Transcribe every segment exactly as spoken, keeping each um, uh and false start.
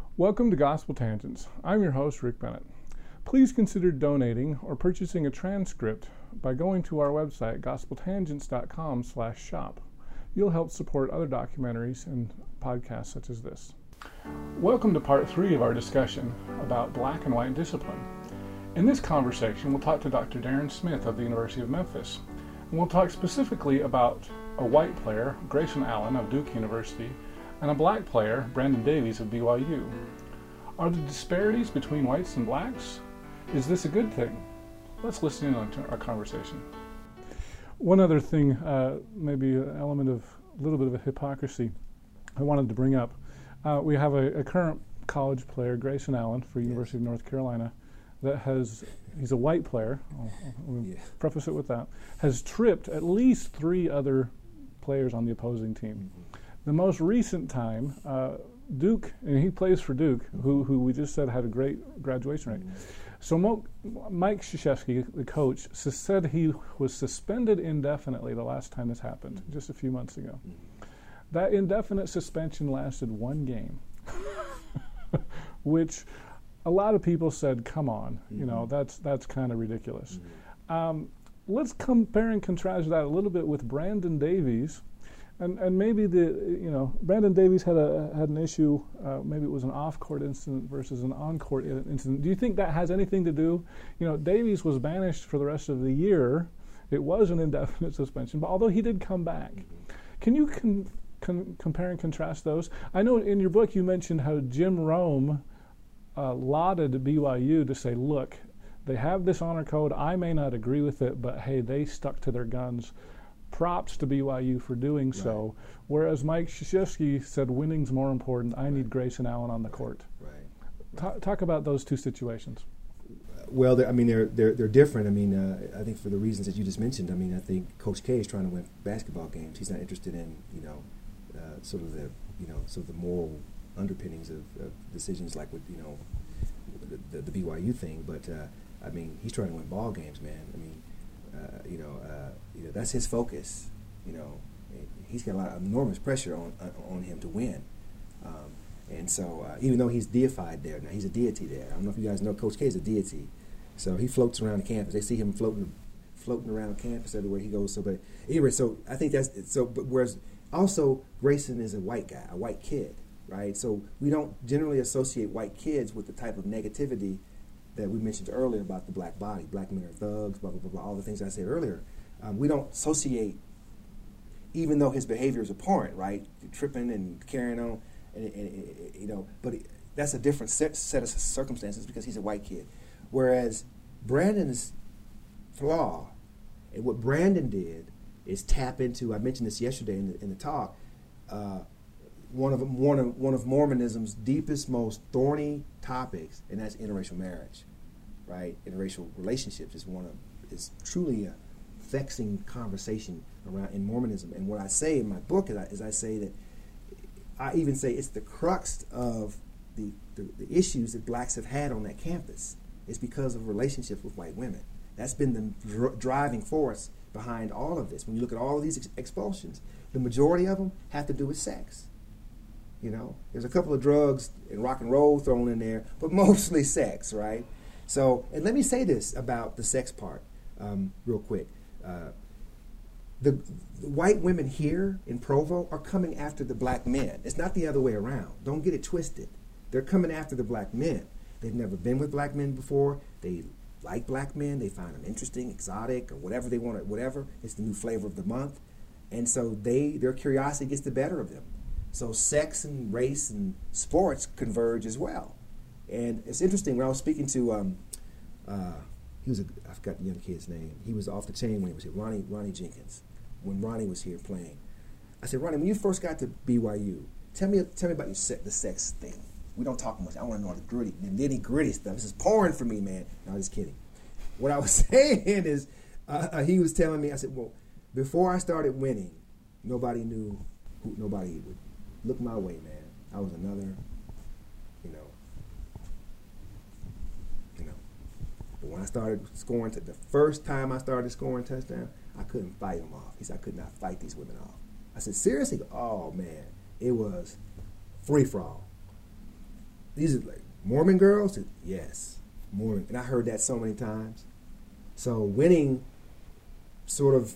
Welcome to Gospel Tangents. I'm your host, Rick Bennett. Please consider donating or purchasing a transcript by going to our website, gospel tangents dot com slash shop. You'll help support other documentaries and podcasts such as this. Welcome to part three of our discussion about black and white discipline. In this conversation, we'll talk to Doctor Darren Smith of the University of Memphis. And we'll talk specifically about a white player, Grayson Allen of Duke University, and a black player, Brandon Davies of B Y U. Are the disparities between whites and blacks? Is this a good thing? Let's listen in on our conversation. One other thing, uh, maybe an element of a little bit of a hypocrisy I wanted to bring up. Uh, we have a, a current college player, Grayson Allen, for University of North Carolina, that has, he's a white player, I'll, I'll yeah. preface it with that, has tripped at least three other players on the opposing team. Mm-hmm. The most recent time, uh, Duke, and he plays for Duke, who who we just said had a great graduation rate. Mm-hmm. So Mo, Mike Krzyzewski, the coach, s- said he was suspended indefinitely the last time this happened, mm-hmm. just a few months ago. Mm-hmm. That indefinite suspension lasted one game, which a lot of people said, come on, mm-hmm. you know, that's that's kind of ridiculous. Mm-hmm. Um, let's compare and contrast that a little bit with Brandon Davies. And and maybe the you know Brandon Davies had a had an issue. Uh, maybe it was an off-court incident versus an on-court incident. Do you think that has anything to do? You know, Davies was banished for the rest of the year. It was an indefinite suspension, but although he did come back, mm-hmm. can you con, con, compare and contrast those? I know in your book you mentioned how Jim Rome uh, lauded B Y U to say, look, they have this honor code. I may not agree with it, but hey, they stuck to their guns. Props to B Y U for doing right. so, whereas Mike Krzyzewski said winning's more important. I right. need Grayson Allen on the court. Right. right. Ta- talk about those two situations. Well, I mean, they're they're they're different. I mean, uh, I think for the reasons that you just mentioned. I mean, I think Coach K is trying to win basketball games. He's not interested in you know, uh, sort of the you know, sort of the moral underpinnings of, of decisions like with you know, the, the, the B Y U thing. But uh, I mean, he's trying to win ball games, man. I mean. Uh, you know, uh, you know that's his focus. You know, he's got a lot of enormous pressure on uh, on him to win, um, and so uh, even though he's deified there, now he's a deity there. I don't know if you guys know, Coach K is a deity, so he floats around the campus. They see him floating, floating around campus everywhere he goes. So, but anyway, so I think that's so. But whereas also Grayson is a white guy, a white kid, right? So we don't generally associate white kids with the type of negativity that we mentioned earlier about the black body, black men are thugs, blah, blah, blah, blah, all the things I said earlier. Um, we don't associate, even though his behavior is abhorrent, right, tripping and carrying on, and, and, and you know, but it, that's a different set, set of circumstances because he's a white kid. Whereas Brandon's flaw, and what Brandon did is tap into, I mentioned this yesterday in the, in the talk, uh, One of one of one of Mormonism's deepest, most thorny topics, and that's interracial marriage, right? Interracial relationships is one of is truly a vexing conversation around in Mormonism. And what I say in my book is I, is I say that I even say it's the crux of the, the the issues that blacks have had on that campus. It's because of relationships with white women. That's been the dr- driving force behind all of this. When you look at all of these ex- expulsions, the majority of them have to do with sex. You know, there's a couple of drugs and rock and roll thrown in there, but mostly sex, right? So, and let me say this about the sex part um, real quick. Uh, the, the white women here in Provo are coming after the black men. It's not the other way around. Don't get it twisted. They're coming after the black men. They've never been with black men before. They like black men. They find them interesting, exotic, or whatever they want. Whatever. It's the new flavor of the month. And so they their curiosity gets the better of them. So sex and race and sports converge as well. And it's interesting, when I was speaking to, um, uh, he was a, I forgot the young kid's name. He was off the chain when he was here, Ronnie, Ronnie Jenkins, when Ronnie was here playing. I said, Ronnie, when you first got to B Y U, tell me tell me about your se- the sex thing. We don't talk much. I want to know the gritty, the nitty gritty stuff. This is porn for me, man. No, I'm just kidding. What I was saying is, uh, he was telling me, I said, well, before I started winning, nobody knew, who, nobody would look my way, man. I was another, you know, you know. But when I started scoring, t- the first time I started scoring touchdown, I couldn't fight them off. He said, I could not fight these women off. I said, seriously? Oh, man. It was free for all. these are like Mormon girls? Yes, Mormon. And I heard that so many times. So winning sort of,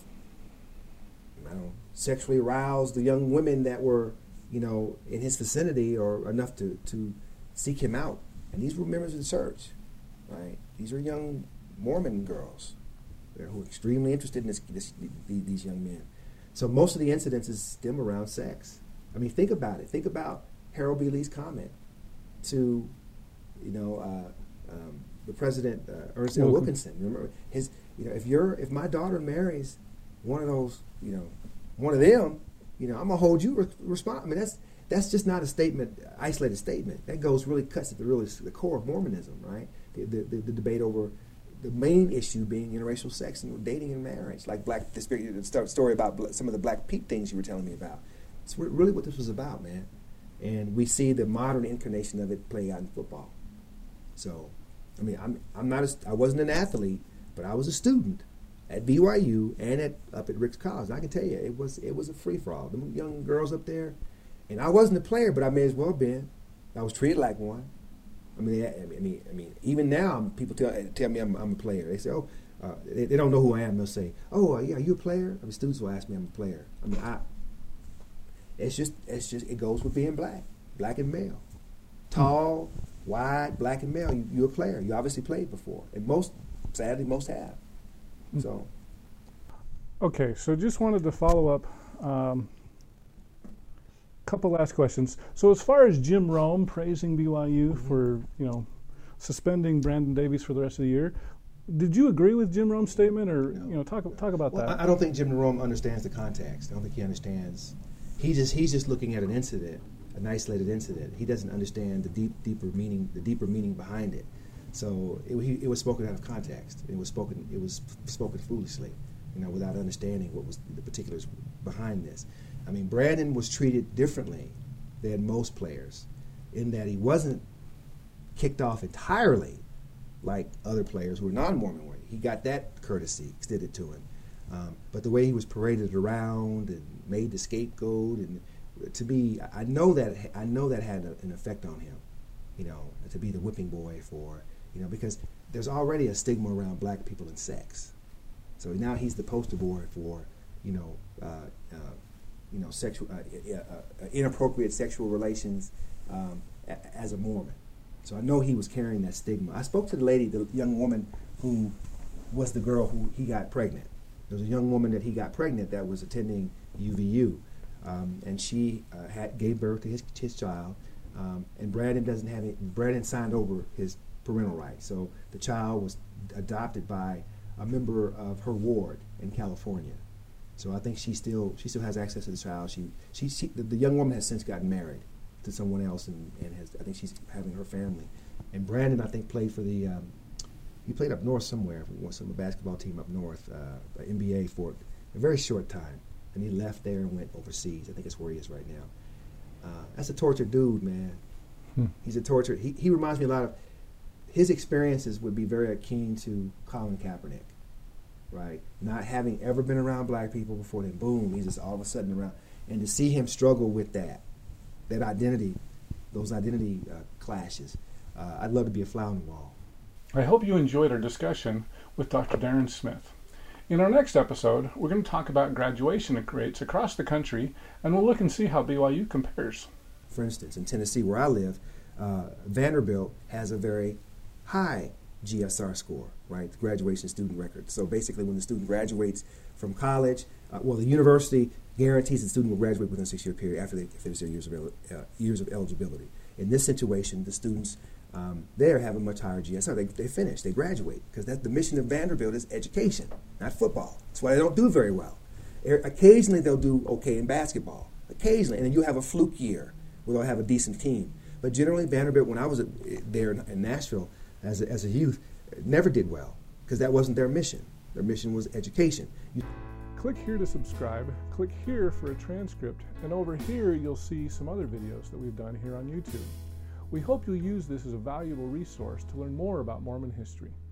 I don't know, sexually aroused the young women that were, you know, in his vicinity or enough to, to seek him out. And these were members of the church, right? These are young Mormon girls who are extremely interested in this, this, these young men. So most of the incidences stem around sex. I mean, think about it. Think about Harold B. Lee's comment to, you know, uh, um, the president, uh, Ernest L. Wilkinson. Remember his, you know, if you're, if my daughter marries one of those, you know, one of them, you know, I'm gonna hold you re- responsible. I mean, that's that's just not a statement, isolated statement. That goes really cuts at the really the core of Mormonism, right? The, the, the, the debate over the main issue being interracial sex and dating and marriage, like black the story about some of the Black Pete things you were telling me about. It's really what this was about, man. And we see the modern incarnation of it play out in football. So, I mean, I'm I'm not a, I wasn't an athlete, but I was a student at B Y U and at up at Ricks College. I can tell you, it was it was a free for all. The young girls up there, and I wasn't a player, but I may as well have been. I was treated like one. I mean, I mean, I mean, even now, people tell tell me I'm, I'm a player. They say, oh, uh, they, they don't know who I am. They'll say, oh, uh, yeah, are you a player? I mean, students will ask me, I'm a player. I mean, I. It's just, it's just, it goes with being black, black and male, tall, wide, black and male. You, you're a player. You obviously played before, and most, sadly, most have. So. Okay, so just wanted to follow up. Um, couple last questions. So as far as Jim Rome praising B Y U mm-hmm. for, you know, suspending Brandon Davies for the rest of the year, did you agree with Jim Rome's statement, or no. you know, talk talk about well, that? I don't think Jim Rome understands the context. I don't think he understands. He just he's just looking at an incident, an isolated incident. He doesn't understand the deep deeper meaning, the deeper meaning behind it. So it, he, it was spoken out of context. It was spoken it was spoken foolishly, you know, without understanding what was the particulars behind this. I mean, Brandon was treated differently than most players in that he wasn't kicked off entirely like other players who were non-Mormon were. He got that courtesy extended to him. Um, but the way he was paraded around and made the scapegoat, and to me, I know that I know that had a, an effect on him, you know, to be the whipping boy for, you know, because there's already a stigma around black people and sex. So now he's the poster boy for, you know, uh, uh, you know, sexual, uh, uh, uh, inappropriate sexual relations um, a, as a Mormon. So I know he was carrying that stigma. I spoke to the lady, the young woman who was the girl who he got pregnant. There was a young woman that he got pregnant that was attending U V U, um, and she uh, had gave birth to his his child. Um, and Brandon doesn't have it. Brandon signed over his parental rights, so the child was adopted by a member of her ward in California. So I think she still she still has access to the child. She she, she the, the young woman has since gotten married to someone else, and, and has I think she's having her family. And Brandon, I think, played for the. Um, He played up north somewhere, for some basketball team up north, uh, N B A for a very short time, and he left there and went overseas. I think that's where he is right now. Uh, that's a tortured dude, man. Hmm. He's a tortured. He he reminds me a lot of his experiences would be very akin to Colin Kaepernick, right? Not having ever been around black people before, then boom, he's just all of a sudden around, and to see him struggle with that, that identity, those identity uh, clashes. Uh, I'd love to be a fly on the wall. I hope you enjoyed our discussion with Doctor Darren Smith. In our next episode, we're going to talk about graduation rates across the country, and we'll look and see how B Y U compares. For instance, in Tennessee, where I live, uh, Vanderbilt has a very high G S R score, right? The graduation student record. So basically, when the student graduates from college, uh, well, the university guarantees the student will graduate within a six-year period after they finish their years of, uh, years of eligibility. In this situation, the students Um, there have a much higher G S R. They, they finish, they graduate, because that's the mission of Vanderbilt is education, not football. That's why they don't do very well. Occasionally they'll do okay in basketball, occasionally, and then you have a fluke year where they'll have a decent team. But generally Vanderbilt, when I was there in Nashville as a, as a youth, never did well, because that wasn't their mission. Their mission was education. You Click here to subscribe, click here for a transcript, and over here you'll see some other videos that we've done here on YouTube. We hope you'll use this as a valuable resource to learn more about Mormon history.